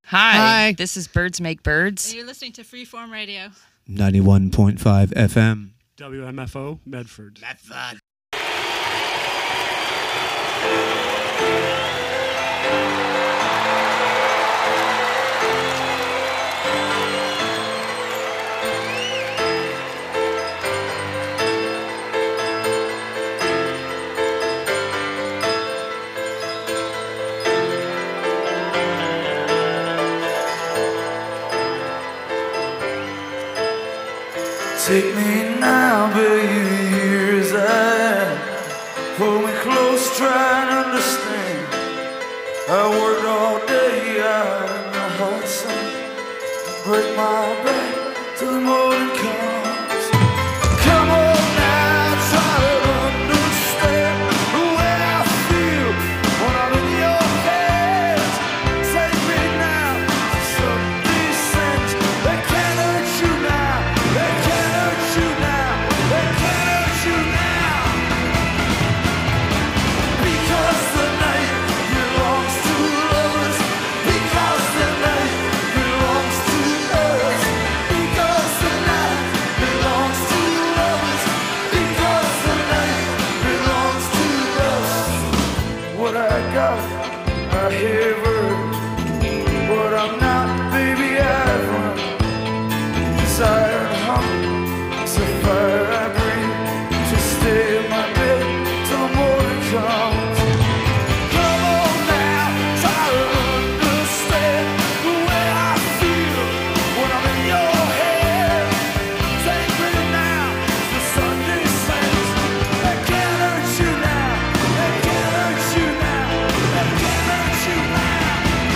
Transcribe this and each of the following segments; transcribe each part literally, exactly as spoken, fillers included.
Hi, Hi. this is Birds Make Birds. And you're listening to Freeform Radio. ninety-one point five F M. W M F O, Medford. Medford. Take me now, baby, here's I hold me close, try and understand. I worked all day out in the hot sun, break my back till the morning comes. Come on now, try to understand the way I feel when I'm in your hands. Take me now to some descent that can't hurt you now. They can't hurt you now. They can't hurt you now. Because the night belongs to lovers. Because the night belongs to us. Because the night belongs to lovers. Because the night belongs to us. What I got, I have earned. What I'm not, baby, I've run. Desire and hunger, it's a fire I breathe to stay in my bed till the morning comes. Come on now, try to understand the way I feel when I'm in your head. Take me now, the sun descends. They can't hurt you now. They can't hurt you now. They can't hurt you now.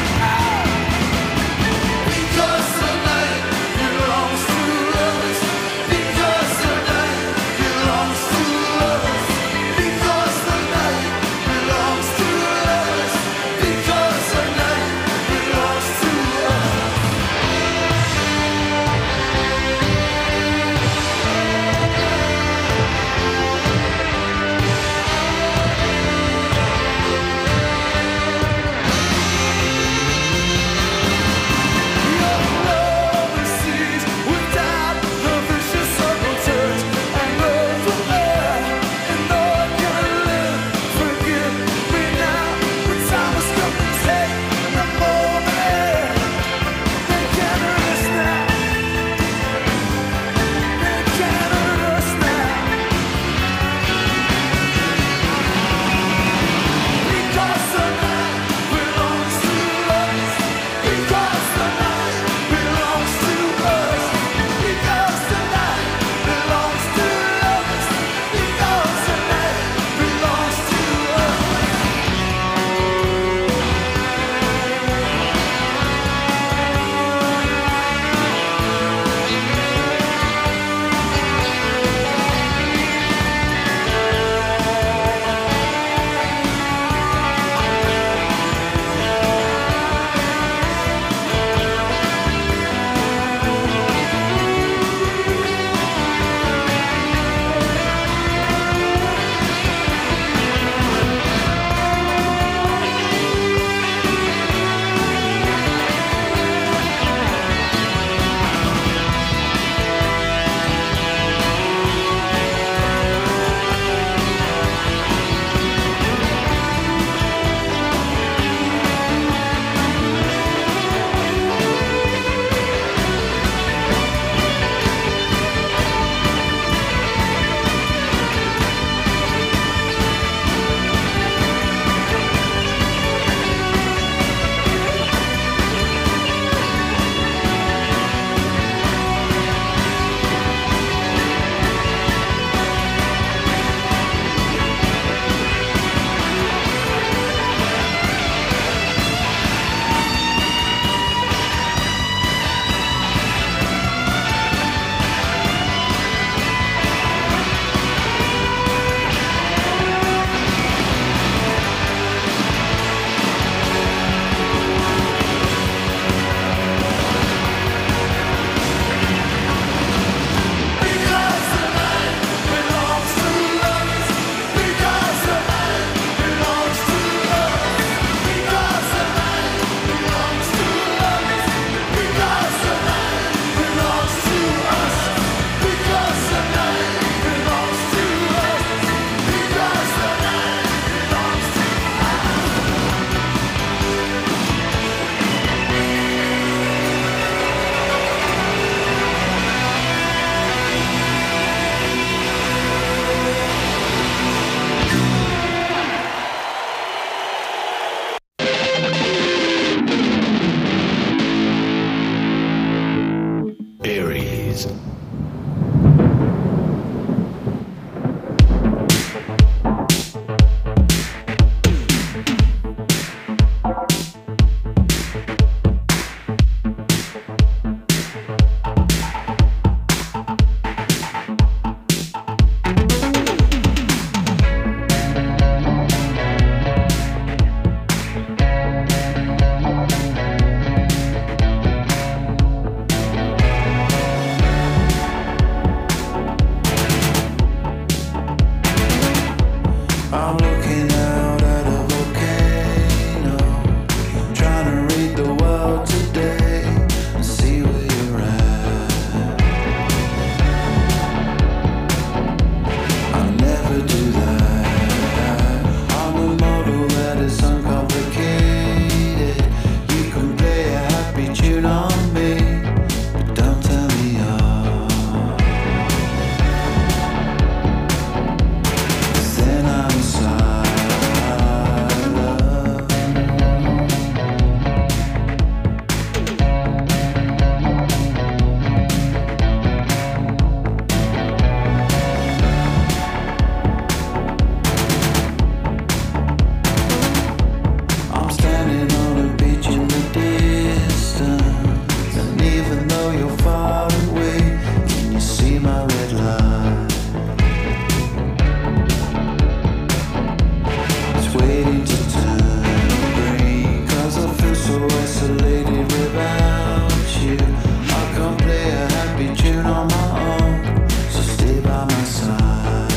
waiting to turn green. 'Cause I feel so isolated without you. I can't play a happy tune on my own, so stay by my side.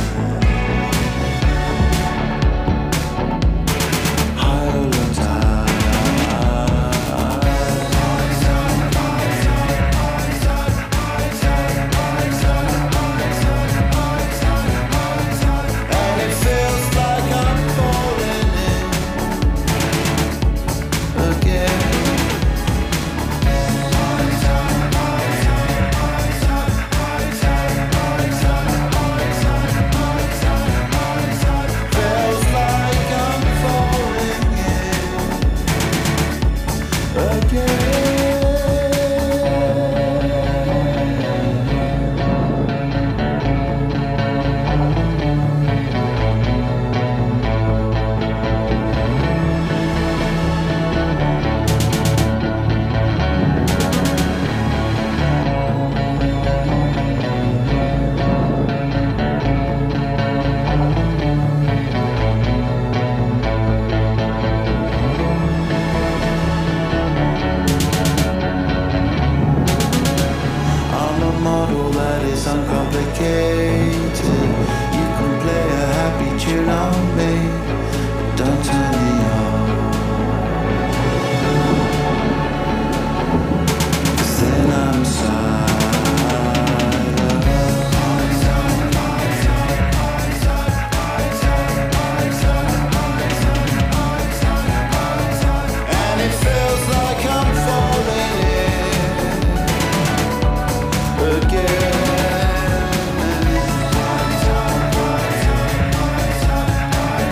High or low tide. And it feels like I'm falling in again. Feels like I'm falling in again. I'm a model that is uncomplicated. You can play a happy tune on me, but don't turn me on. 'Cause then I'm silent. And it feels like I'm falling in again.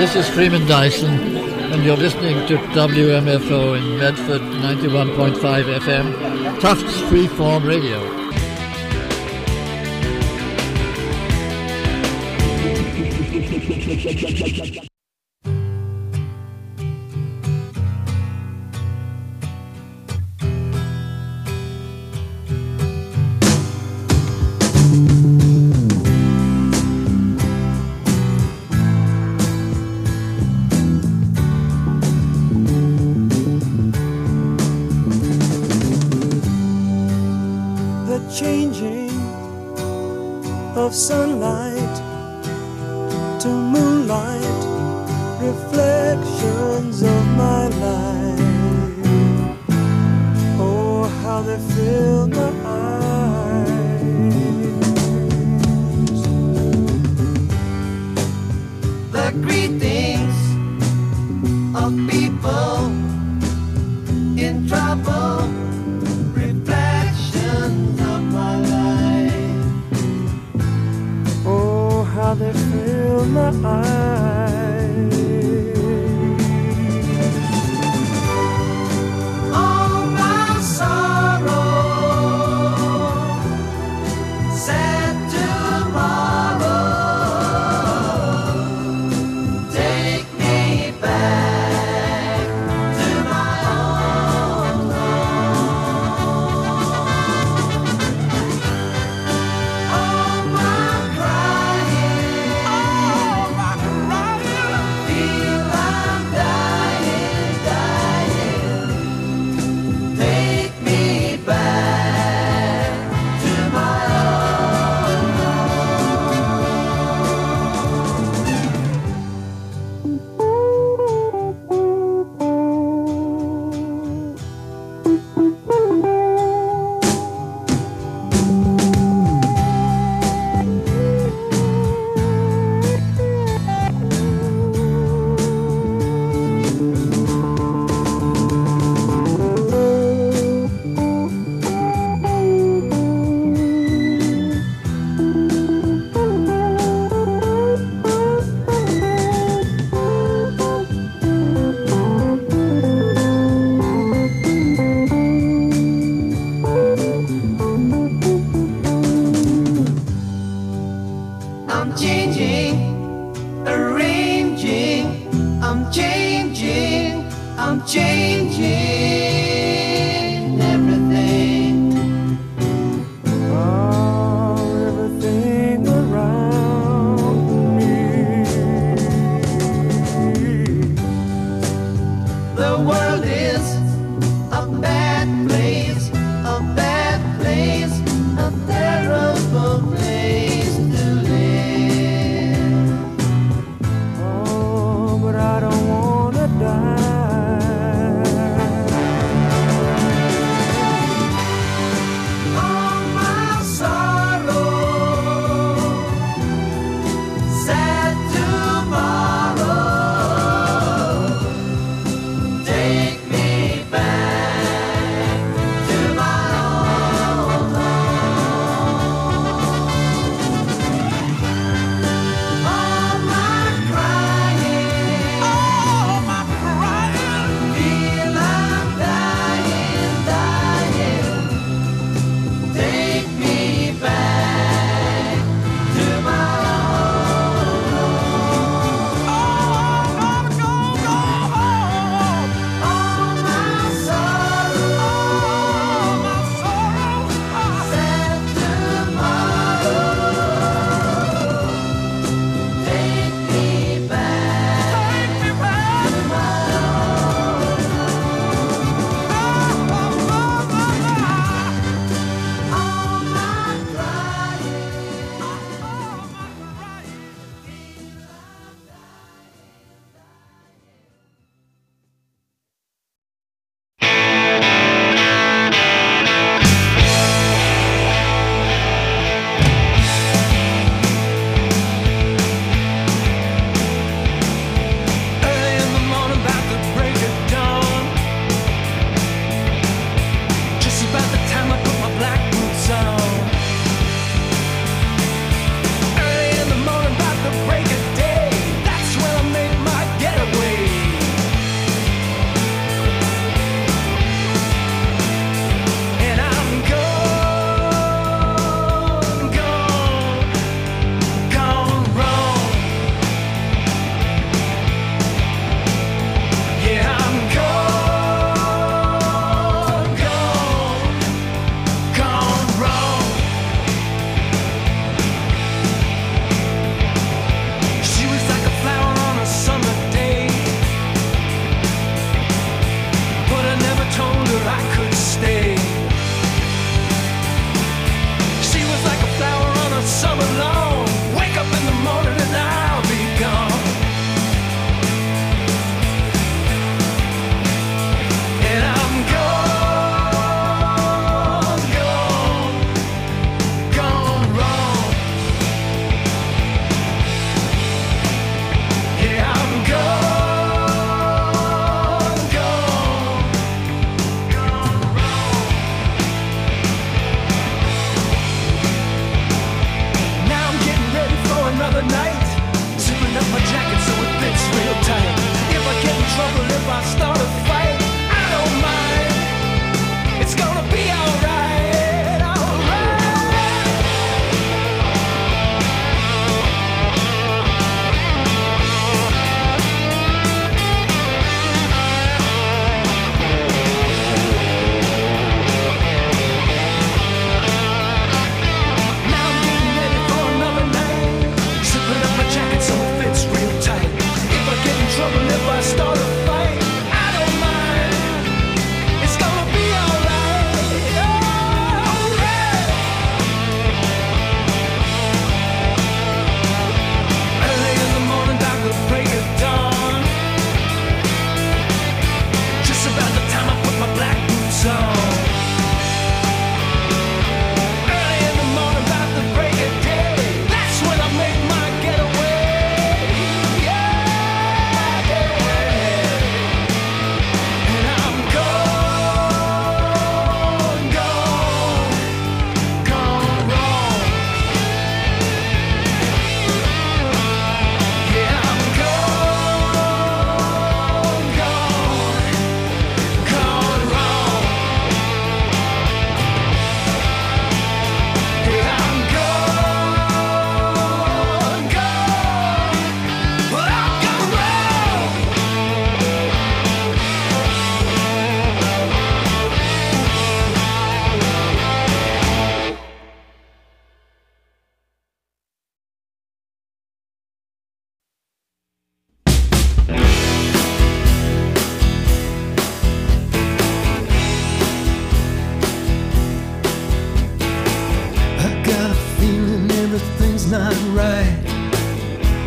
this is Freeman Dyson, and you're listening to W M F O in Medford, ninety-one point five F M, Tufts Freeform Radio. Changing of sunlight to moonlight, reflections of my life. Oh, how they fill my eyes. The greetings of people in trouble, reflections of my life. Oh, how they fill my eyes. All my sorrow, sad tomorrow, take me back to my own home. All my crying, all my crying, feel I'm dying, dying. Take me back to my own I'm changing, arranging, I'm changing, I'm changing everything. Oh, everything around me. The world is a bad place, a bad place, a terrible place to live. Oh, but I don't wanna die.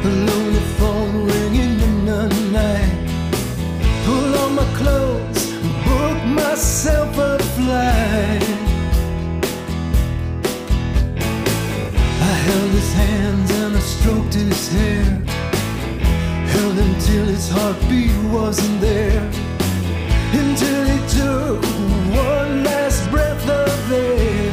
A lonely phone ringing in the night. Pull on my clothes, book myself a flight. I held his hands and I stroked his hair. Held him till his heartbeat wasn't there. Until he took one last breath of air.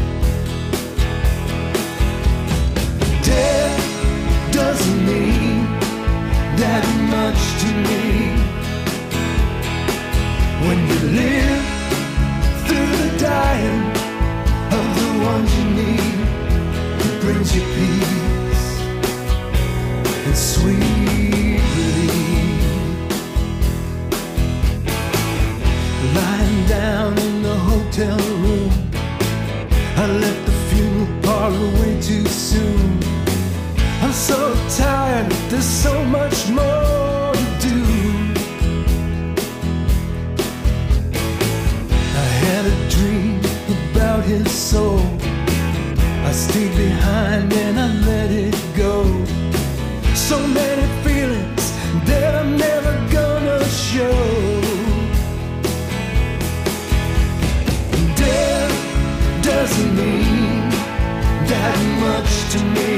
Death doesn't mean that much to me. When you live through the dying of the ones you need, it brings you peace and sweet relief. Lying down in the hotel room, I left the funeral parlor way too soon. I'm so tired, there's so much more to do. I had a dream about his soul. I stayed behind and I let it go. So many feelings that I'm never gonna show. Death doesn't mean that much to me.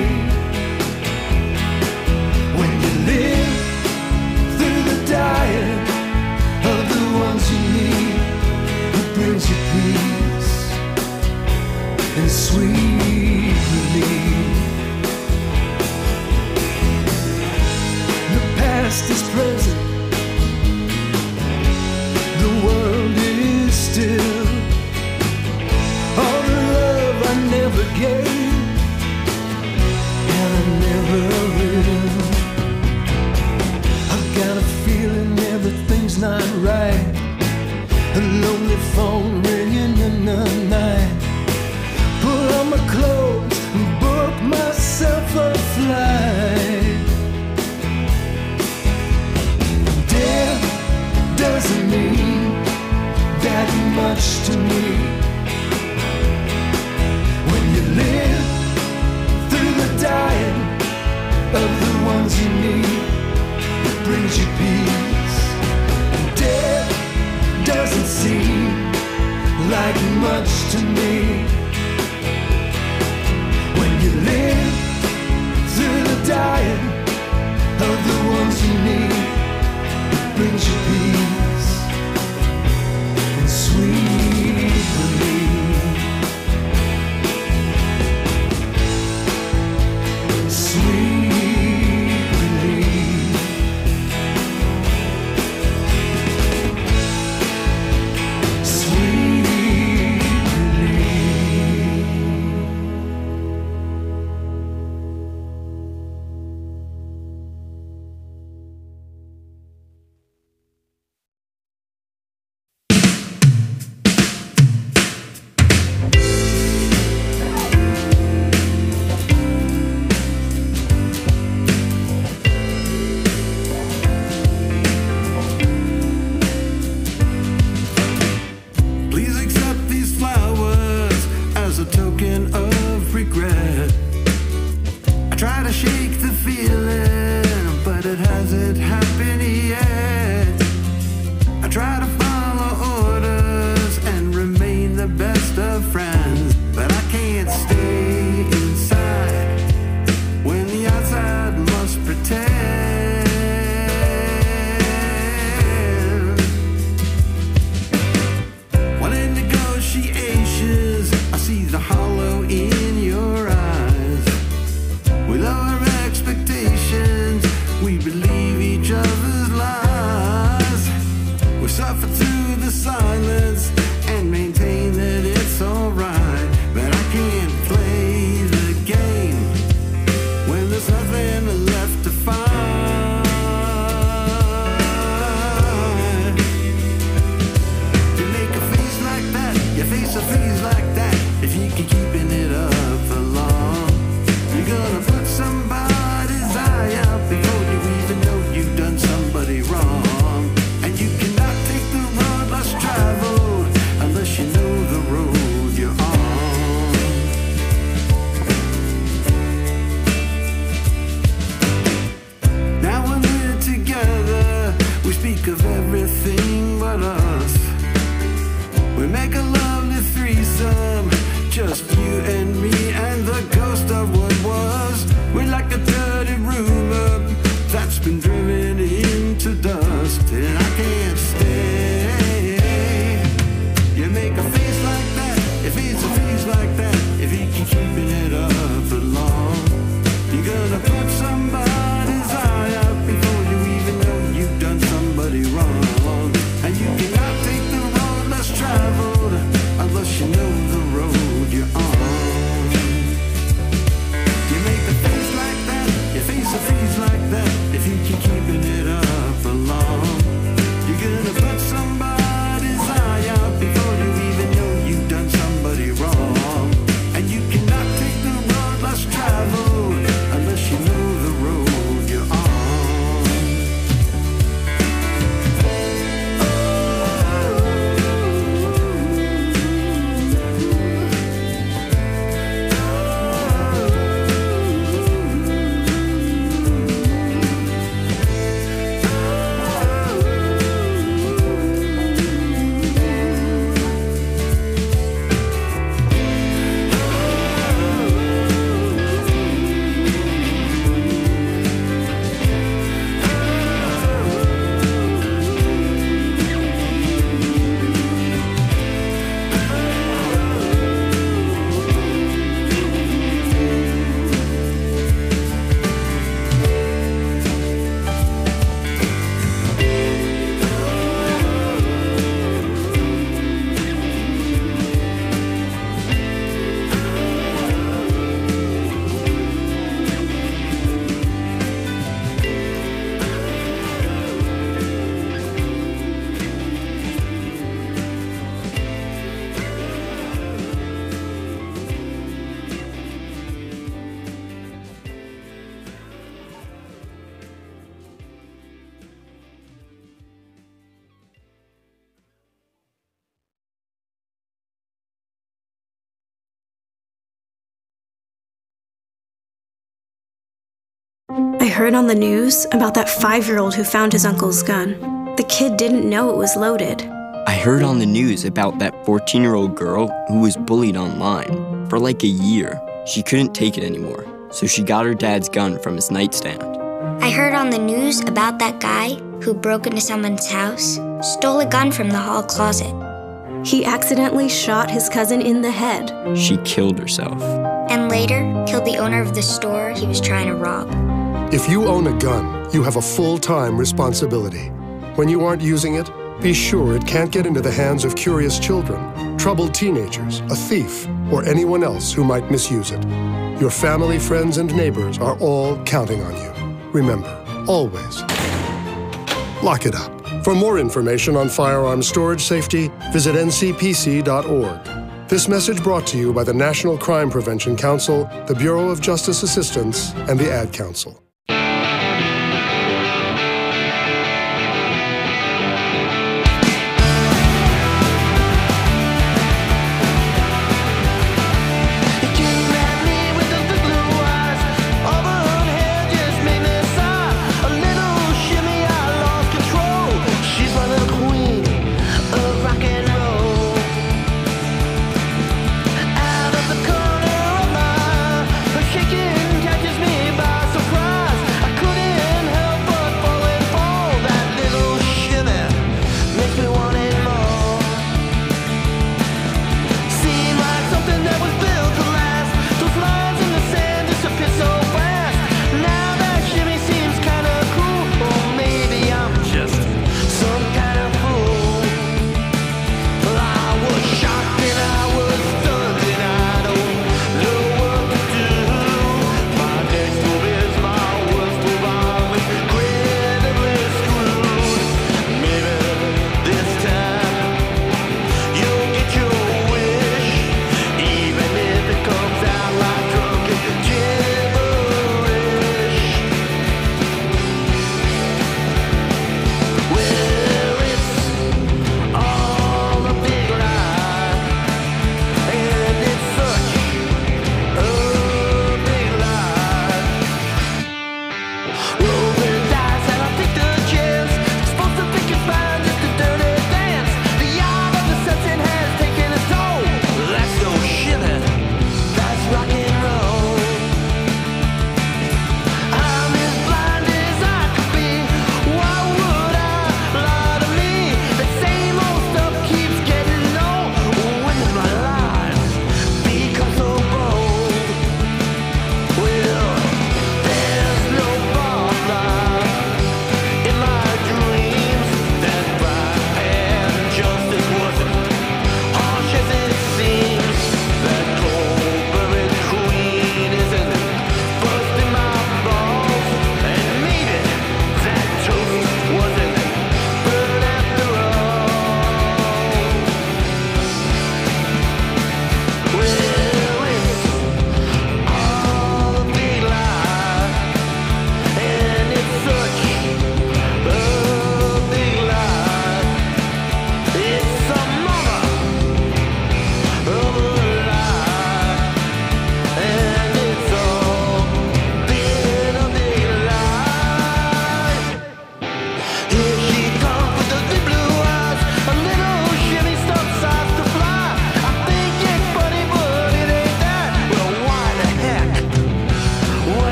When you live through the dying of the ones you need, it brings you peace and sweet relief. The past is present, the world is still. All the love I never gave, and I never will. I've got a feeling everything's not right. A lonely phone ringing in the night. Pull on my clothes and book myself a flight. Death doesn't mean that much to me. When you live through the dying of the ones you need, it brings you peace. And death doesn't seem like much to me. When you live through the dying of the ones you need, it brings you peace and sweet relief. Sweet relief. Sweet relief. Please accept these flowers as a token of regret. I try to shake the feeling, but it hasn't happened yet. I try to follow orders and remain the best of friends, but I can't stay inside when the outside must pretend. When in negotiations, I see the hollow in your eyes. We lower expectations, we believe each stays like that if you keep keeping it up for long. You're gonna put somebody's eye out before you even know you've done somebody wrong. And you cannot take the road less traveled unless you know the road you're on. I heard on the news about that five-year-old who found his uncle's gun. The kid didn't know it was loaded. I heard on the news about that fourteen-year-old girl who was bullied online. For like a year, she couldn't take it anymore, so she got her dad's gun from his nightstand. I heard on the news about that guy who broke into someone's house, stole a gun from the hall closet. He accidentally shot his cousin in the head. She killed herself. And later, killed the owner of the store he was trying to rob. If you own a gun, you have a full-time responsibility. When you aren't using it, be sure it can't get into the hands of curious children, troubled teenagers, a thief, or anyone else who might misuse it. Your family, friends, and neighbors are all counting on you. Remember, always, lock it up. For more information on firearm storage safety, visit N C P C dot org. This message brought to you by the National Crime Prevention Council, the Bureau of Justice Assistance, and the Ad Council. Surprise!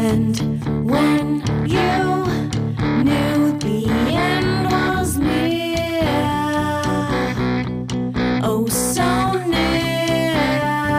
And when you knew the end was near, oh so near,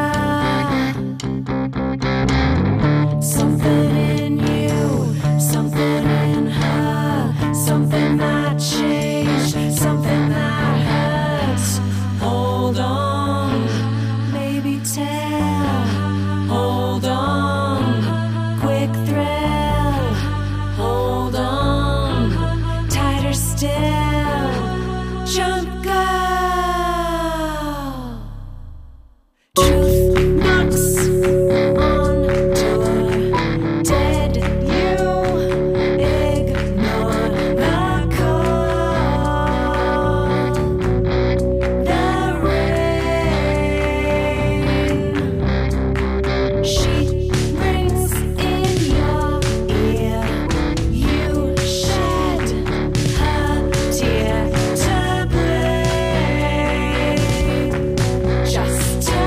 something in you, something in her, something that changed, something that hurts. Hold on, baby, tell. Hold on, quick thrill. Hold on, tighter still. Jump, girl. Truth knocks on door. Did you ignore the call? The rain. She rings in your ear. You shed her tear to blame, just to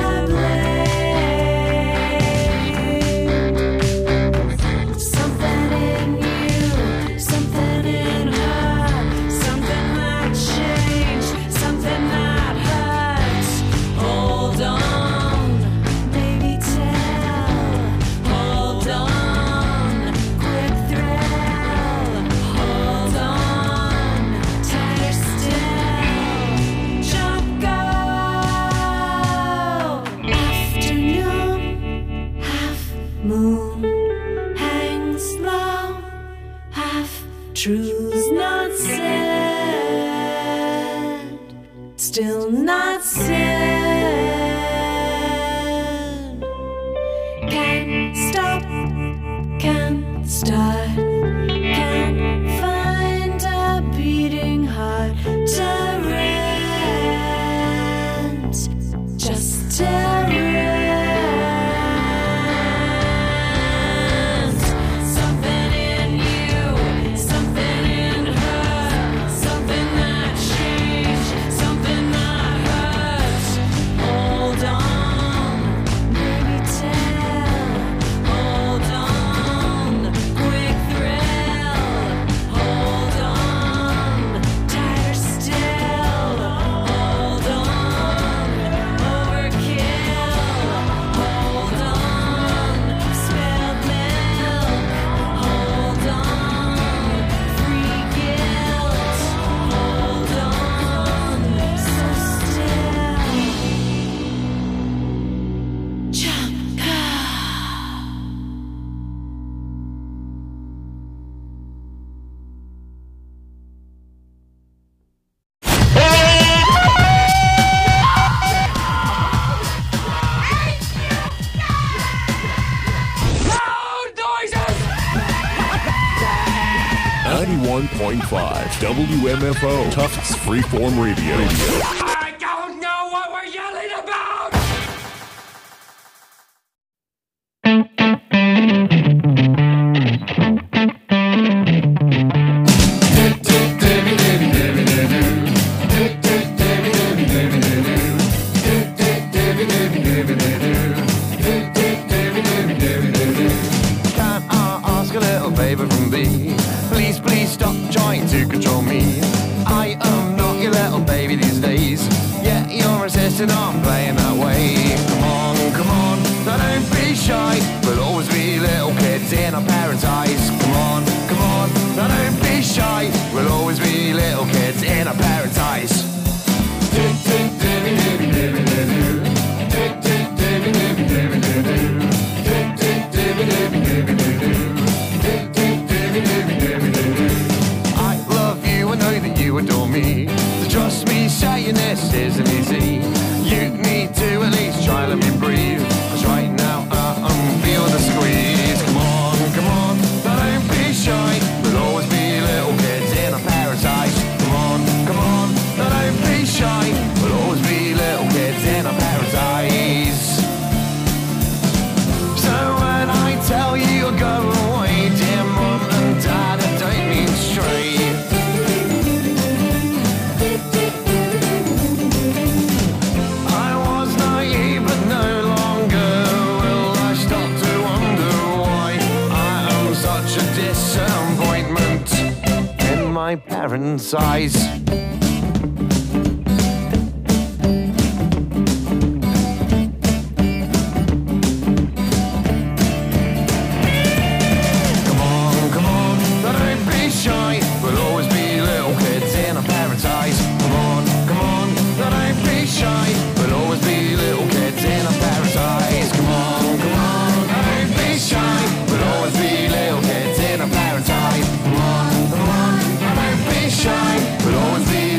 blame. Something in you, something in her, something that changed, something that hurts. Hold on, baby, tell. Hold on, quick thrill. Hold on, tighter still. Jump, go. Afternoon, half moon, hangs low, half truths not said, still not said. Can't stop, can't start, can't find a beating heart to rent, just to rent. Something in you, something in her, something that changed, something that hurts. Hold on, baby, tell. Hold on, quick thrill. Hold on, tighter still. Hold on, overkill. Hold on, spilled milk. Hold on, free guilt. Hold on, so still. Jump, ninety-one point five W M F O, Tufts Freeform Radio. I don't know what we're yelling about! Can I ask a little favor from thee? Please, please stop trying to control me. I am not your little baby these days. Yeah, you're insisting on playing that way. Come on, come on, now don't be shy. We'll always be little kids in our parents' eyes. Come on, come on, now don't be shy. We'll always be little kids in our parents' eyes. I love you, I know that you adore me. So trust me, saying this isn't easy. You need my parents' eyes. Come on, come on, don't be shy. We'll always be little kids in our parents' eyes. Come on, come on, don't be shy. We'll always be little kids in our parents' eyes. Come on, come on, don't be shy. We'll always be little kids in our parents' eyes. Come on, come on, don't be shy. We'll always be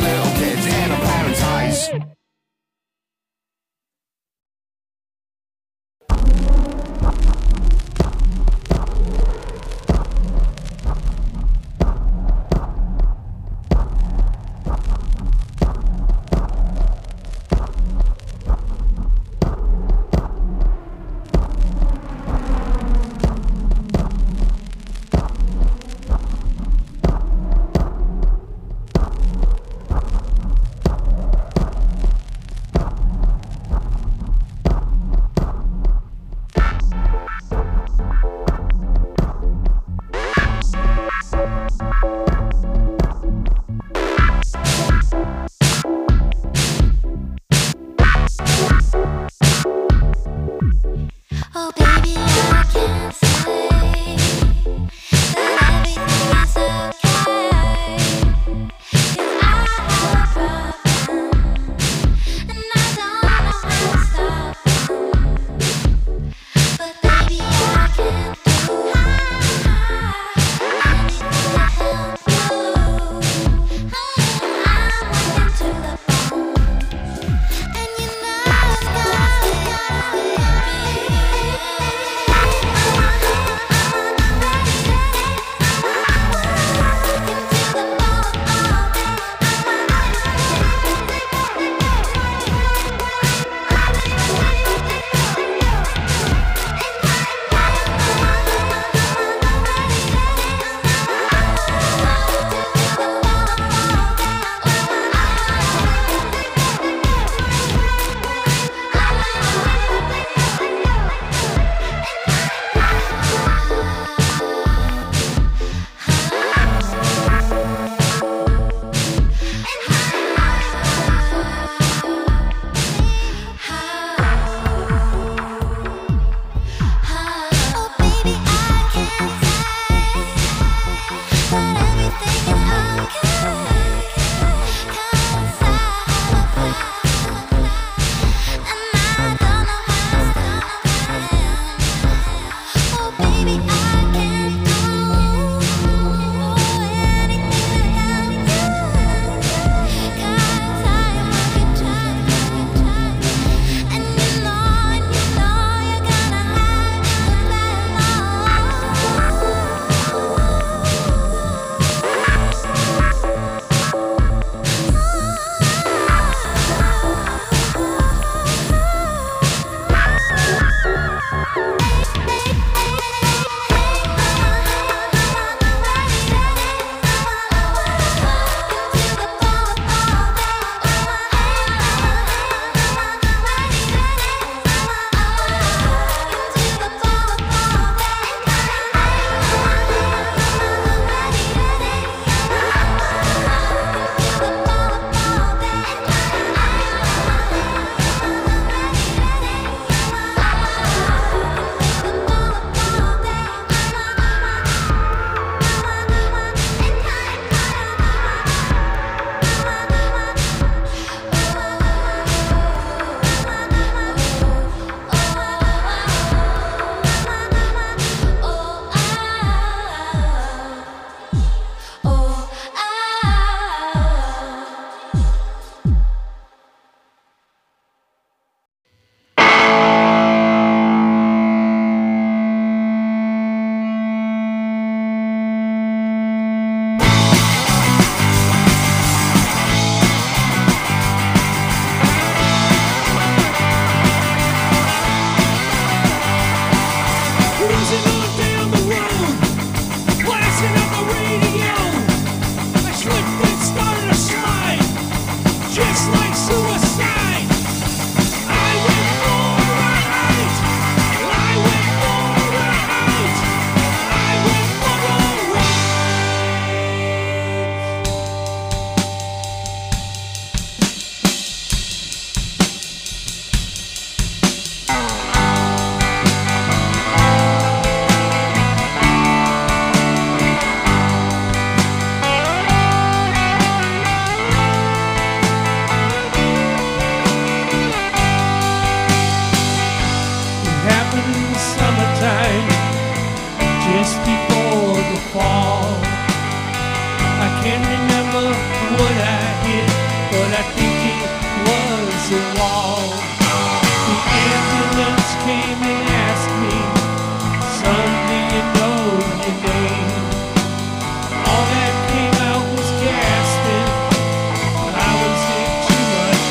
just before the fall. I can't remember what I hit, but I think it was a wall. The ambulance came and asked me, son, do you know your name? All that came out was gasping. I was in too much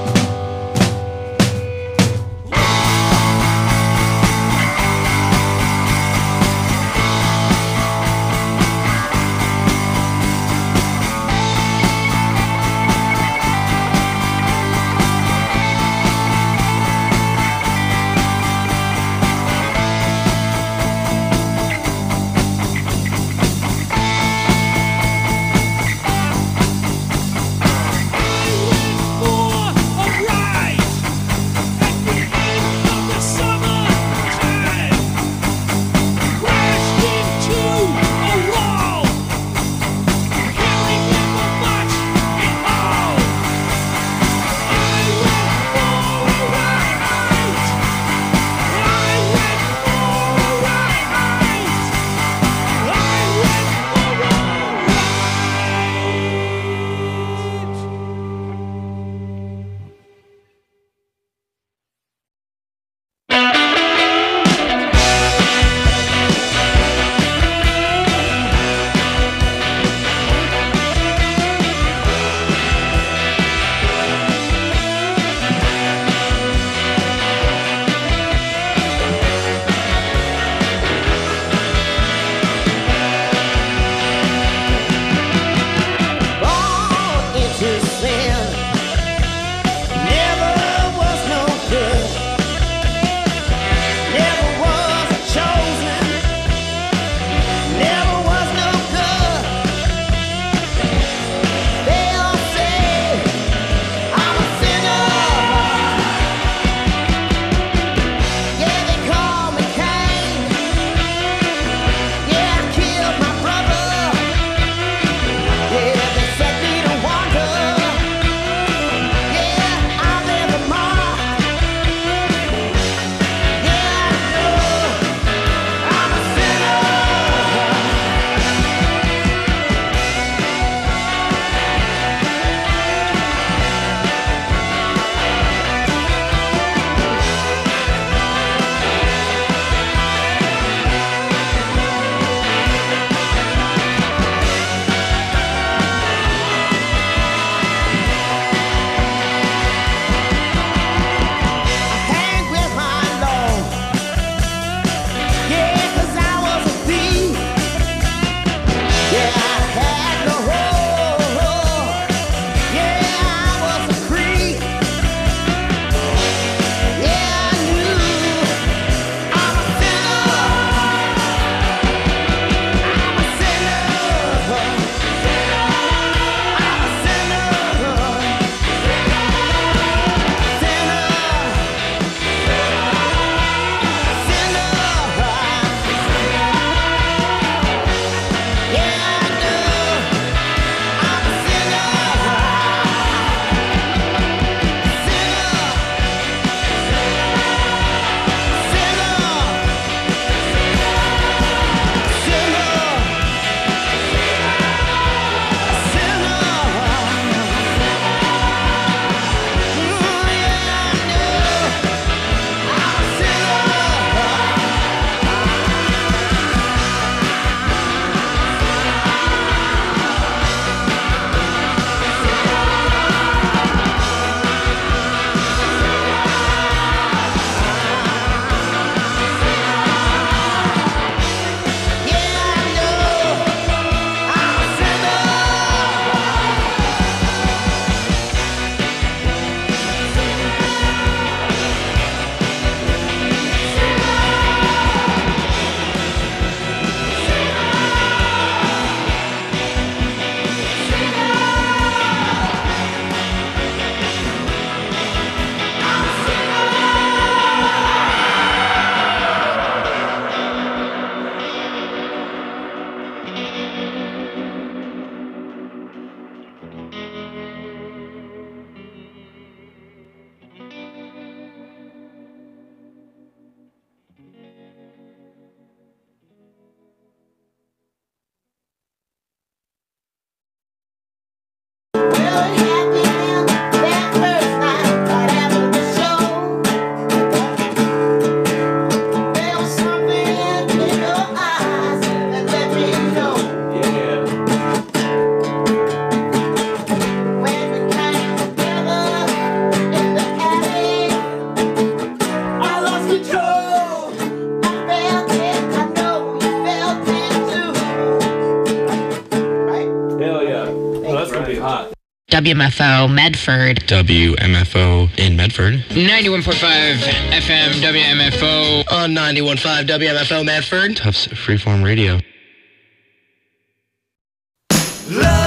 pain. W M F O Medford. W M F O in Medford. ninety-one point five F M W M F O. On ninety-one point five W M F O Medford. Tufts Freeform Radio. Love